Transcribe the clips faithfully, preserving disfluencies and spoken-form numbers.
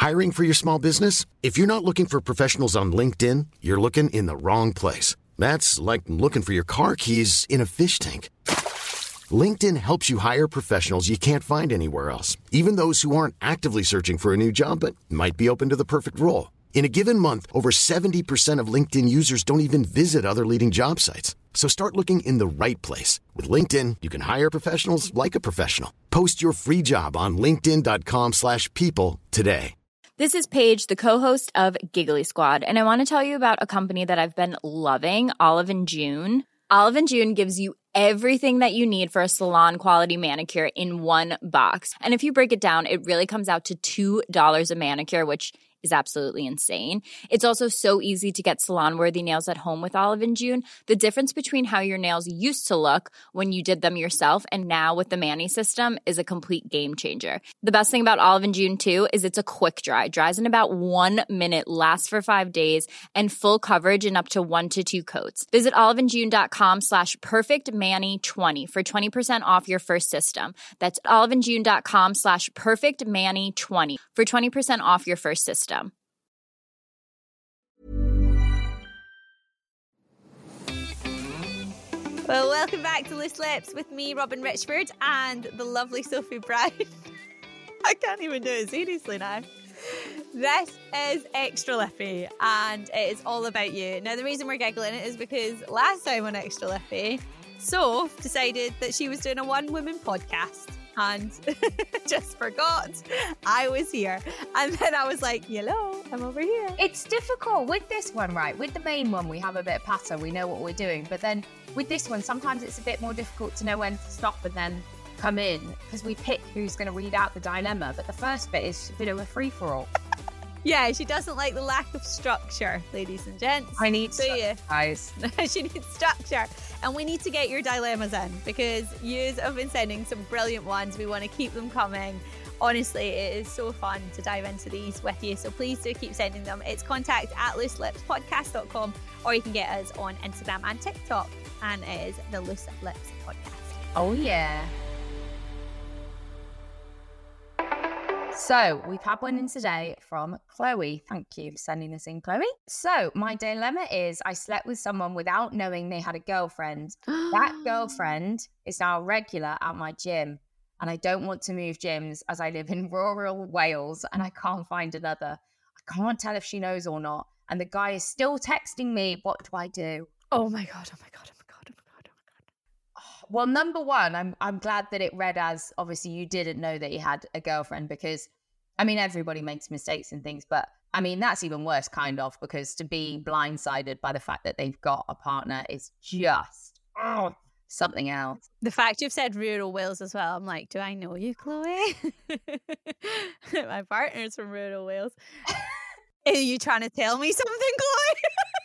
Hiring for your small business? If you're not looking for professionals on LinkedIn, you're looking in the wrong place. That's like looking for your car keys in a fish tank. LinkedIn helps you hire professionals you can't find anywhere else, even those who aren't actively searching for a new job but might be open to the perfect role. In a given month, over seventy percent of LinkedIn users don't even visit other leading job sites. So start looking in the right place. With LinkedIn, you can hire professionals like a professional. Post your free job on linkedin.com slash people today. This is Paige, the co-host of Giggly Squad, and I want to tell you about a company that I've been loving, Olive and June. Olive and June gives you everything that you need for a salon-quality manicure in one box. And if you break it down, it really comes out to two dollars a manicure, which is absolutely insane. It's also so easy to get salon-worthy nails at home with Olive and June. The difference between how your nails used to look when you did them yourself and now with the Mani system is a complete game changer. The best thing about Olive and June, too, is it's a quick dry. Dries in about one minute, lasts for five days, and full coverage in up to one to two coats. Visit oliveandjune.com slash perfectmani20 for twenty percent off your first system. That's oliveandjune.com slash perfectmani20 for twenty percent off your first system. Well, welcome back to Loose Lips with me, Robin Richford, and the lovely Sophie Brown. I can't even do it seriously now. This is Extra Lippy, and it is all about you. Now, the reason we're giggling is because last time on Extra Lippy, Soph decided that she was doing a one-woman podcast and just forgot I was here. And then I was like, hello, I'm over here. It's difficult with this one, right? With the main one, we have a bit of patter, we know what we're doing. But then with this one, sometimes it's a bit more difficult to know when to stop and then come in, because we pick who's going to read out the dilemma. But the first bit is a bit of a free-for-all. Yeah, she doesn't like the lack of structure, ladies and gents. I need Do you? guys. She needs structure. And we need to get your dilemmas in, because you have been sending some brilliant ones. We want to keep them coming. Honestly, it is so fun to dive into these with you. So please do keep sending them. It's contact at loose lips podcast dot com, or you can get us on Instagram and TikTok. And it is the Loose Lips Podcast. Oh, yeah. So we've had one in today from Chloe. Thank you for sending this in, Chloe. So my dilemma is I slept with someone without knowing they had a girlfriend. That girlfriend is now a regular at my gym, and I don't want to move gyms as I live in rural Wales and I can't find another. I can't tell if she knows or not. And the guy is still texting me. What do I do? Oh my God, oh my God, oh my God, oh my God, oh my God. Well, number one, I'm I'm glad that it read as, obviously, you didn't know that you had a girlfriend, because, I mean, everybody makes mistakes and things, but, I mean, that's even worse, kind of, because to be blindsided by the fact that they've got a partner is just oh, something else. The fact you've said rural Wales as well, I'm like, do I know you, Chloe? My partner's from rural Wales. Are you trying to tell me something, Chloe?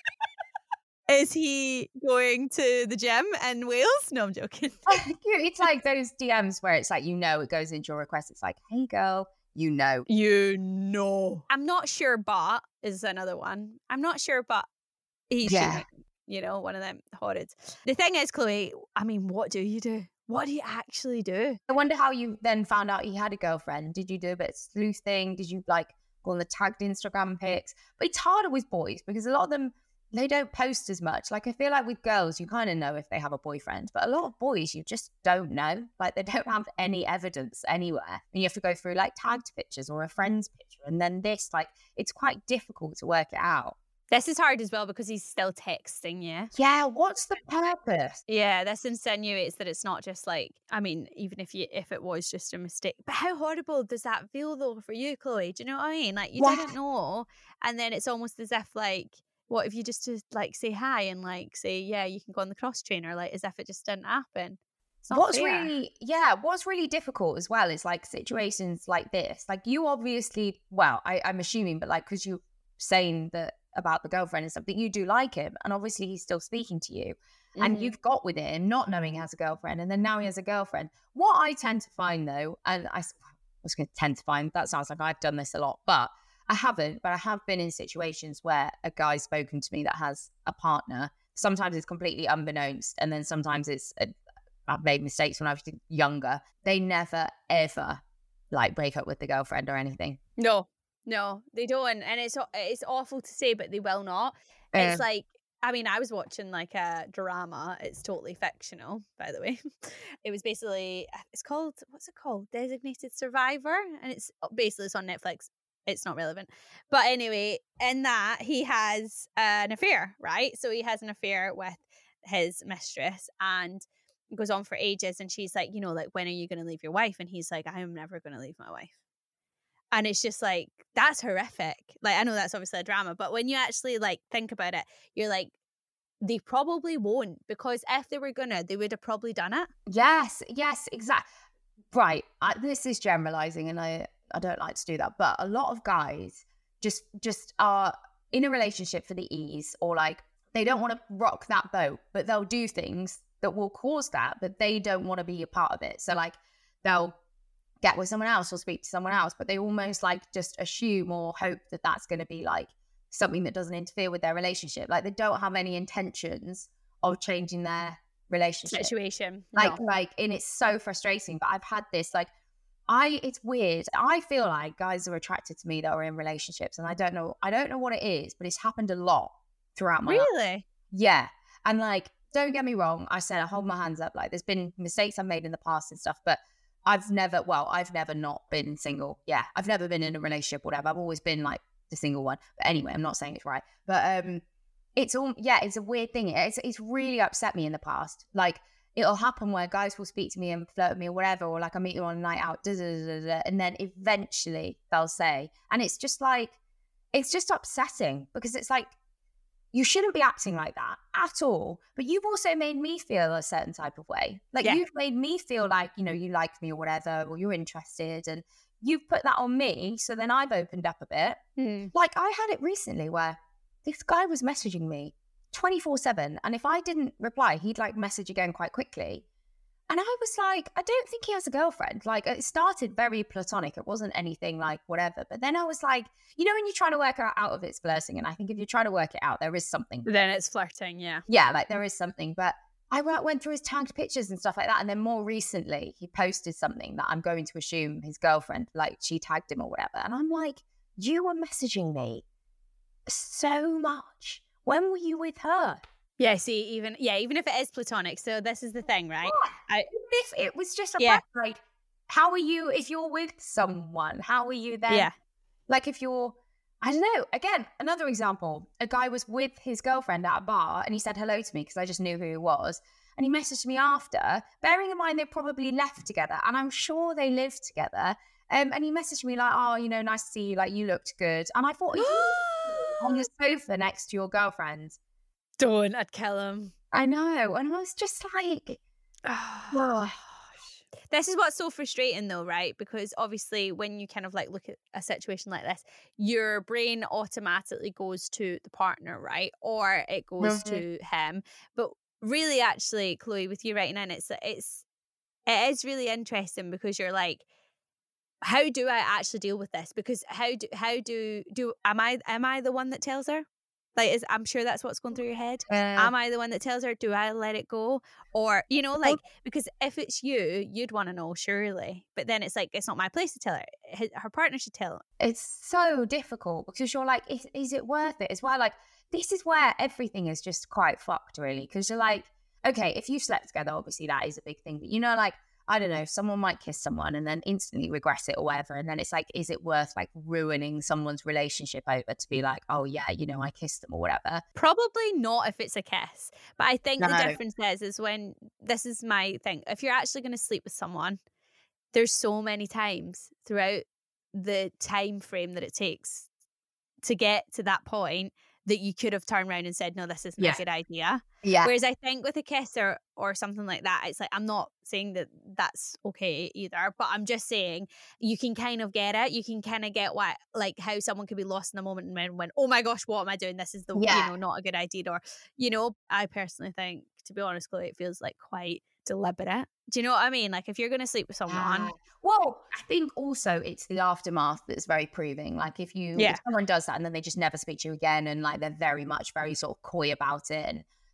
Is he going to the gym in Wales? No, I'm joking. It's like those D Ms where it's like, you know, it goes into your request. It's like, hey, girl, you know. You know. I'm not sure, but is another one. I'm not sure, but he's, yeah. you know, one of them horrid. The thing is, Chloe, I mean, what do you do? What do you actually do? I wonder how you then found out he had a girlfriend. Did you do a bit of sleuthing? Did you, like, go on the tagged Instagram pics? But it's harder with boys because a lot of them, they don't post as much. Like, I feel like with girls, you kind of know if they have a boyfriend, but a lot of boys, you just don't know. Like, they don't have any evidence anywhere. And you have to go through, like, tagged pictures or a friend's picture. And then this, like, it's quite difficult to work it out. This is hard as well because he's still texting you. Yeah, what's the purpose? Yeah, this insinuates that it's not just like, I mean, even if you if it was just a mistake. But how horrible does that feel, though, for you, Chloe? Do you know what I mean? Like, you Yeah. didn't know. And then it's almost as if, like, what if you just to like say hi and like say, yeah, you can go on the cross trainer, like as if it just didn't happen. It's not What's fair. really, yeah, what's really difficult as well is like situations like this. Like you obviously, well, I, I'm assuming, but like, because you're saying that about the girlfriend and something, you do like him. And obviously he's still speaking to you. Mm-hmm. And you've got with him not knowing he has a girlfriend. And then now he has a girlfriend. What I tend to find though, and I was going to tend to find, that sounds like I've done this a lot, but I haven't, but I have been in situations where a guy's spoken to me that has a partner. Sometimes it's completely unbeknownst. And then sometimes it's, a, I've made mistakes when I was younger. They never, ever like break up with the girlfriend or anything. No, No, they don't. And it's it's awful to say, but they will not. Uh, it's like, I mean, I was watching like a drama. It's totally fictional, by the way. It was basically, it's called, what's it called? Designated Survivor. And it's basically, it's on Netflix. It's not relevant. But anyway, in that, he has an affair, right? So he has an affair with his mistress and it goes on for ages. And she's like, you know, like, when are you going to leave your wife? And he's like, I am never going to leave my wife. And it's just like, that's horrific. Like, I know that's obviously a drama, but when you actually like think about it, you're like, they probably won't, because if they were gonna, they would have probably done it. Yes, yes, exactly. Right. I, this is generalizing, and I, I don't like to do that. But a lot of guys just just are in a relationship for the ease, or like they don't want to rock that boat, but they'll do things that will cause that, but they don't want to be a part of it. So like they'll get with someone else or speak to someone else, but they almost like just assume or hope that that's going to be like something that doesn't interfere with their relationship. Like they don't have any intentions of changing their relationship situation. Like, no. like, and it's so frustrating. But I've had this, like, I, it's weird. I feel like guys are attracted to me that are in relationships, and I don't know, I don't know what it is, but it's happened a lot throughout my really? life. Yeah, and like, don't get me wrong. I said I hold my hands up. Like, there's been mistakes I've made in the past and stuff, but I've never, well, I've never not been single. Yeah, I've never been in a relationship, whatever. I've always been like the single one. But anyway, I'm not saying it's right. But um, it's all, yeah, it's a weird thing. It's it's really upset me in the past. Like, it'll happen where guys will speak to me and flirt with me or whatever, or like I meet you on a night out, da, da, da, da, and then eventually they'll say, and it's just like, it's just upsetting because it's like, you shouldn't be acting like that at all. But you've also made me feel a certain type of way. Like yeah. You've made me feel like, you know, you like me or whatever, or you're interested, and you've put that on me. So then I've opened up a bit. Mm. Like I had it recently where this guy was messaging me twenty-four seven. And if I didn't reply, he'd like message again quite quickly. And I was like, I don't think he has a girlfriend. Like it started very platonic. It wasn't anything like whatever. But then I was like, you know, when you're trying to work out, out of it's flirting. And I think if you're trying to work it out, there is something. Then it's flirting, yeah. Yeah, like there is something. But I went through his tagged pictures and stuff like that. And then more recently, he posted something that I'm going to assume his girlfriend, like she tagged him or whatever. And I'm like, you were messaging me so much. When were you with her? Yeah, see, even yeah, even if it is platonic. So this is the thing, right? Yeah. I, if it was just a yeah. fact, like, how are you if you're with someone? How are you then? Yeah. Like if you're, I don't know. Again, another example. A guy was with his girlfriend at a bar, and he said hello to me because I just knew who he was. And he messaged me after, bearing in mind they probably left together, and I'm sure they lived together. Um, and he messaged me like, "Oh, you know, nice to see you. Like, you looked good." And I thought, on the sofa next to your girlfriend. Don't, I'd kill him. I know. And I was just like, oh. This is what's so frustrating though, right? Because obviously when you kind of like look at a situation like this, your brain automatically goes to the partner, right? Or it goes mm-hmm. to him. But really actually, Chloe, with you writing in, it's, it's, it is really interesting because you're like, how do I actually deal with this? Because how do, how do, do, am I, am I the one that tells her? Like, is, I'm sure that's what's going through your head. Uh, Am I the one that tells her, do I let it go? Or, you know, like, because if it's you, you'd want to know, surely. But then it's like, it's not my place to tell her. His, her partner should tell her. It's so difficult because you're like, is, is it worth it as well? Like, this is where everything is just quite fucked, really. Because you're like, okay, if you slept together, obviously that is a big thing. But, you know, like, I don't know, someone might kiss someone and then instantly regret it or whatever. And then it's like, is it worth like ruining someone's relationship over to be like, oh yeah, you know, I kissed them or whatever? Probably not if it's a kiss. But I think no. the difference is, is when, this is my thing, if you're actually going to sleep with someone, there's so many times throughout the time frame that it takes to get to that point that you could have turned around and said, no, this isn't yeah. a good idea. Yeah. Whereas I think with a kiss or, or something like that, it's like, I'm not saying that that's okay either, but I'm just saying you can kind of get it. You can kind of get what, like how someone could be lost in the moment and when, when, oh my gosh, what am I doing? This is the, yeah. you know, not a good idea. Or, you know, I personally think, to be honest, Chloe, it feels like quite deliberate. Do you know what I mean? Like if you're going to sleep with someone. Uh, well, I think also it's the aftermath that's very proving. Like if you, yeah. if someone does that and then they just never speak to you again and like they're very much very sort of coy about it and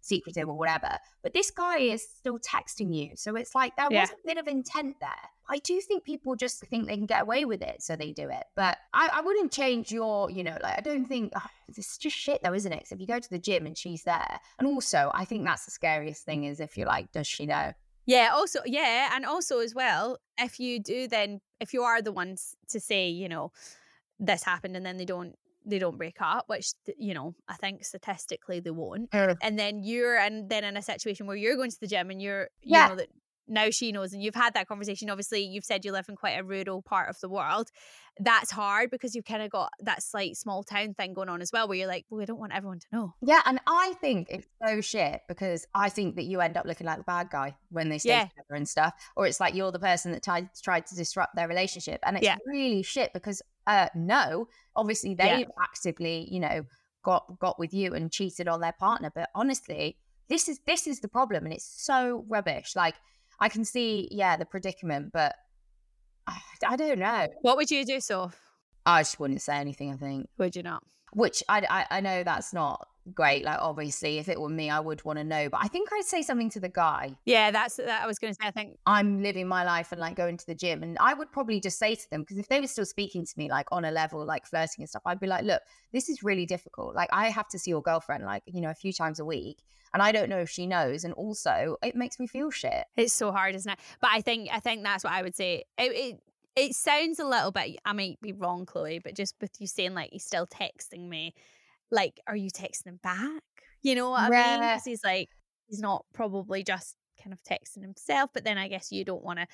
secretive or whatever. But this guy is still texting you. So it's like there Yeah. was a bit of intent there. I do think people just think they can get away with it, so they do it. But I, I wouldn't change your, you know, like, I don't think, oh, it's just shit though, isn't it? So if you go to the gym and she's there. And also, I think that's the scariest thing is if you're like, does she know? Yeah, also, yeah, and also as well, if you do then, if you are the ones to say, you know, this happened and then they don't, they don't break up, which, you know, I think statistically they won't. Mm. And then you're and then in a situation where you're going to the gym and you're, you Yeah. know, that now she knows and you've had that conversation. Obviously, you've said you live in quite a rural part of the world. That's hard because you've kind of got that slight small town thing going on as well, where you're like, well, we don't want everyone to know. Yeah, and I think it's so shit because I think that you end up looking like the bad guy when they stay Yeah. together and stuff, or it's like you're the person that tried tried to disrupt their relationship, and it's Yeah. really shit because uh, no, obviously they've Yeah. actively, you know, got got with you and cheated on their partner, but honestly, this is this is the problem, and it's so rubbish. Like I can see, yeah, the predicament, but I, I don't know. What would you do, Soph? I just wouldn't say anything. I think. Would you not? Which I, I, I know that's not great. Like, obviously, if it were me, I would want to know. But I think I'd say something to the guy. Yeah, that's that. I was going to say, I think, I'm living my life and like going to the gym. And I would probably just say to them, because if they were still speaking to me like on a level, like flirting and stuff, I'd be like, look, this is really difficult. Like, I have to see your girlfriend like, you know, a few times a week. And I don't know if she knows. And also, it makes me feel shit. it's so hard, isn't it? But I think I think that's what I would say. It, it it sounds a little bit, I might be wrong, Chloe, but just with you saying like he's still texting me, like, are you texting him back? You know what I mean? Yeah. Because he's like, he's not probably just kind of texting himself, but then I guess you don't want to,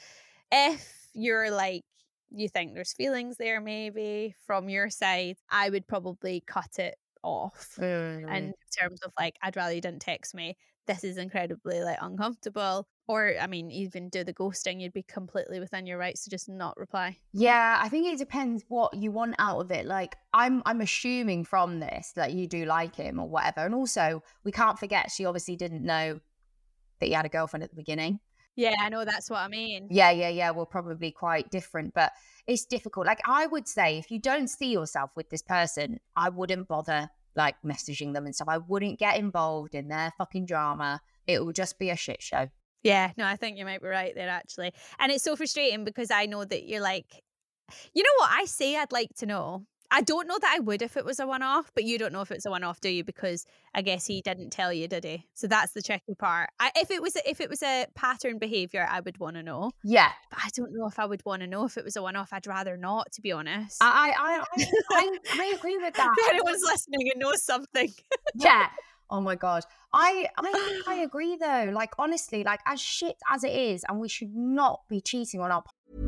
if you're like, you think there's feelings there maybe from your side, I would probably cut it off. Mm. In terms of like, I'd rather you didn't text me. This is incredibly like uncomfortable. Or, I mean, even do the ghosting, you'd be completely within your rights to just not reply. Yeah, I think it depends what you want out of it. Like, I'm I'm assuming from this that you do like him or whatever. And also, we can't forget she obviously didn't know that he had a girlfriend at the beginning. Yeah, I know, that's what I mean. Yeah, yeah, yeah. We're probably quite different, but it's difficult. Like, I would say if you don't see yourself with this person, I wouldn't bother like messaging them and stuff. I wouldn't get involved in their fucking drama. It would just be a shit show. Yeah, no, I think you might be right there, actually. And it's so frustrating because I know that you're like, you know what I say I'd like to know? I don't know that I would if it was a one-off, but you don't know if it's a one-off, do you? Because I guess he didn't tell you, did he? So that's the tricky part. I, if it was a, if it was a pattern behaviour, I would want to know. Yeah. But I don't know if I would want to know if it was a one-off. I'd rather not, to be honest. I I I, I, I agree with that. If anyone's listening and knows something. Yeah. Oh my God. I, I think I agree though. Like, honestly, like as shit as it is, and we should not be cheating on our.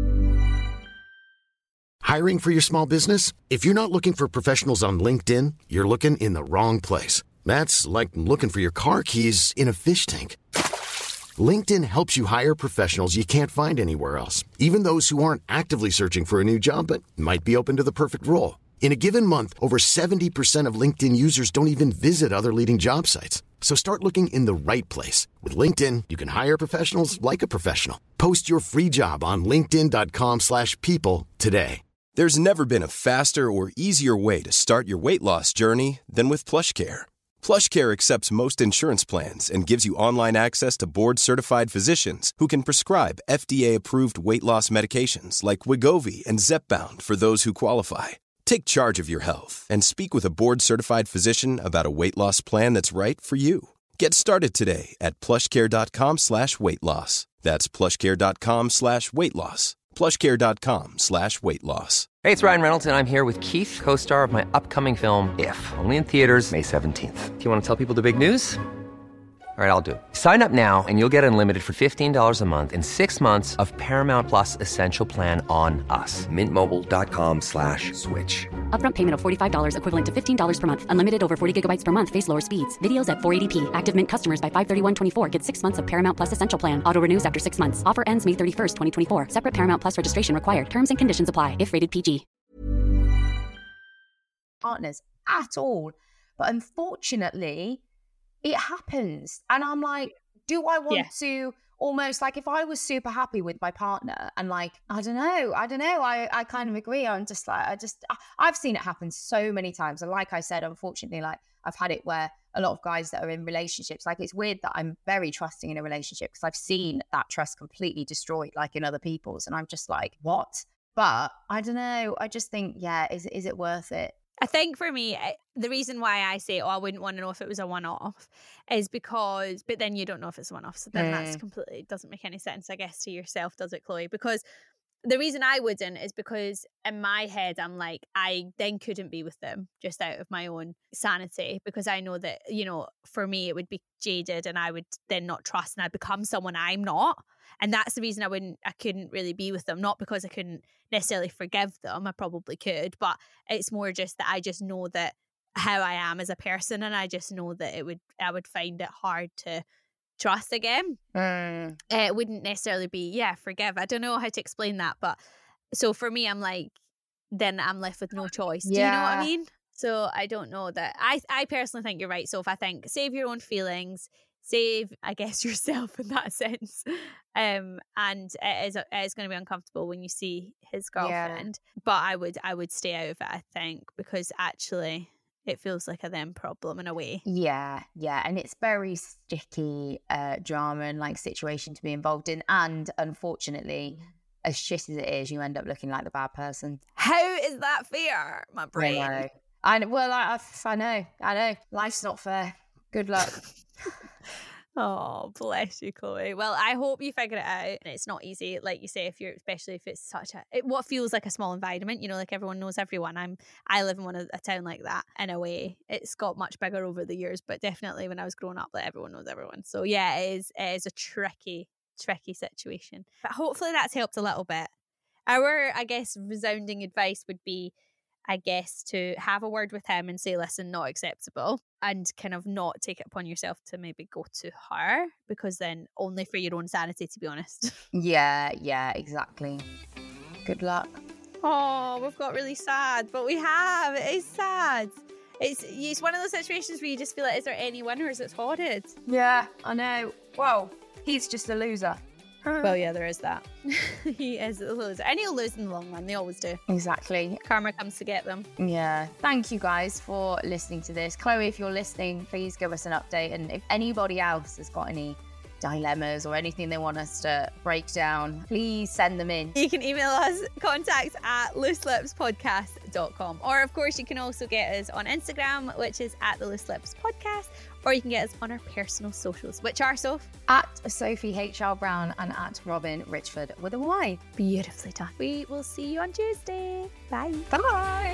Hiring for your small business? If you're not looking for professionals on LinkedIn, you're looking in the wrong place. That's like looking for your car keys in a fish tank. LinkedIn helps you hire professionals you can't find anywhere else, even those who aren't actively searching for a new job but might be open to the perfect role. In a given month, over seventy percent of LinkedIn users don't even visit other leading job sites. So start looking in the right place. With LinkedIn, you can hire professionals like a professional. Post your free job on linkedin dot com slash people today. There's never been a faster or easier way to start your weight loss journey than with PlushCare. PlushCare accepts most insurance plans and gives you online access to board-certified physicians who can prescribe F D A-approved weight loss medications like Wegovy and Zepbound for those who qualify. Take charge of your health and speak with a board-certified physician about a weight loss plan that's right for you. Get started today at plushcare.com slash weight loss. That's plushcare.com slash weight loss. plushcare.com slash weight loss. Hey, it's Ryan Reynolds, and I'm here with Keith, co-star of my upcoming film, If, only in theaters May seventeenth. Do you want to tell people the big news? All right, I'll do it. Sign up now and you'll get unlimited for fifteen dollars a month and six months of Paramount Plus Essential Plan on us. Mint Mobile dot com slash switch. Upfront payment of forty-five dollars equivalent to fifteen dollars per month. Unlimited over forty gigabytes per month. Face lower speeds. Videos at four eighty p. Active Mint customers by five thirty-one twenty-four get six months of Paramount Plus Essential Plan. Auto renews after six months. Offer ends May thirty-first, twenty twenty-four. Separate Paramount Plus registration required. Terms and conditions apply if rated P G. Partners at all. But unfortunately, it happens. And I'm like, do I want Yeah. to almost like if I was super happy with my partner and like, I don't know, I don't know, I, I kind of agree. I'm just like, I just, I, I've seen it happen so many times. And like I said, unfortunately, like I've had it where a lot of guys that are in relationships. Like, it's weird that I'm very trusting in a relationship because I've seen that trust completely destroyed, like in other people's. And I'm just like, what? But I don't know. I just think, yeah, is, is it worth it? I think for me, the reason why I say, oh, I wouldn't want to know if it was a one-off is because, but then you don't know if it's a one-off. So then mm. that's completely, doesn't make any sense, I guess, to yourself, does it, Chloe? Because the reason I wouldn't is because in my head, I'm like, I then couldn't be with them just out of my own sanity, because I know that, you know, for me, it would be jaded and I would then not trust and I'd become someone I'm not. And that's the reason I wouldn't, I couldn't really be with them. Not because I couldn't necessarily forgive them. I probably could, but it's more just that I just know that how I am as a person, and I just know that it would, I would find it hard to trust again. Mm. Uh, it wouldn't necessarily be, yeah, forgive. I don't know how to explain that, but so for me, I'm like, then I'm left with no choice. Do yeah. you know what I mean? So I don't know that. I, I personally think you're right. So if I think, save your own feelings, save, I guess, yourself in that sense. Um, and it is, it is going to be uncomfortable when you see his girlfriend. Yeah. But I would, I would stay out of it, I think, because actually it feels like a them problem in a way. Yeah, yeah. And it's very sticky uh, drama and like situation to be involved in. And unfortunately, as shit as it is, you end up looking like the bad person. How is that fair, my brain? I know. I know. Well, I, I know. I know. Life's not fair. Good luck. Oh, bless you, Chloe. Well, I hope you figure it out. And it's not easy, like you say, if you're, especially if it's such a, it, what feels like a small environment, you know, like everyone knows everyone. I'm, I live in one of a town like that in a way. It's got much bigger over the years, but definitely when I was growing up, like everyone knows everyone. So yeah, it is, it is a tricky, tricky situation. But hopefully that's helped a little bit. Our, I guess, resounding advice would be, I guess, to have a word with him and say, listen, not acceptable, and kind of not take it upon yourself to maybe go to her, because then only for your own sanity, to be honest. Yeah, yeah, exactly. Good luck. Oh, we've got really sad, but we have. It is sad. It's, it's one of those situations where you just feel like, is there any winners? It's horrid. Yeah, I know. Whoa, he's just a loser. Well, yeah, there is that. He is a loser. And he'll lose in the long run. They always do. Exactly. Karma comes to get them. Yeah. Thank you guys for listening to this. Chloe, if you're listening, please give us an update. And if anybody else has got any dilemmas or anything they want us to break down, please send them in. You can email us, contact at loose lips podcast dot com. Or, of course, you can also get us on Instagram, which is at the Loose Lips Podcast. Or you can get us on our personal socials, which are, Soph? At Sophie H L Brown and at Robin Richford with a Y. Beautifully done. We will see you on Tuesday. Bye. Bye.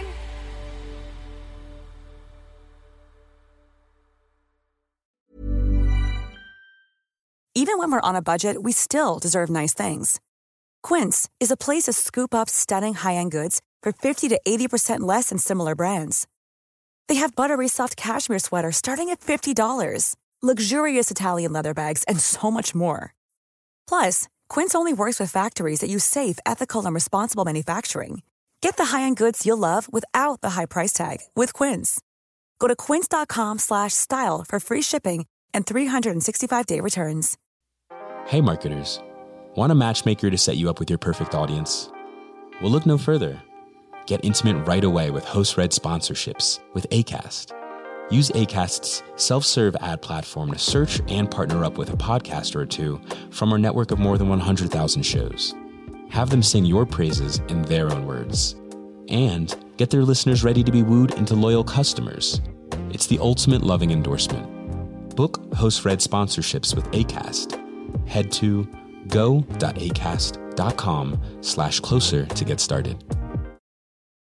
Even when we're on a budget, we still deserve nice things. Quince is a place to scoop up stunning high-end goods for fifty to eighty percent less than similar brands. They have buttery soft cashmere sweaters starting at fifty dollars, luxurious Italian leather bags, and so much more. Plus, Quince only works with factories that use safe, ethical, and responsible manufacturing. Get the high-end goods you'll love without the high price tag with Quince. Go to quince.com slash style for free shipping and three sixty-five day returns. Hey marketers, want a matchmaker to set you up with your perfect audience? Well, look no further. Get intimate right away with host-read sponsorships with Acast. Use Acast's self-serve ad platform to search and partner up with a podcaster or two from our network of more than one hundred thousand shows. Have them sing your praises in their own words. And get their listeners ready to be wooed into loyal customers. It's the ultimate loving endorsement. Book host-read sponsorships with Acast. Head to go.acast.com slash closer to get started.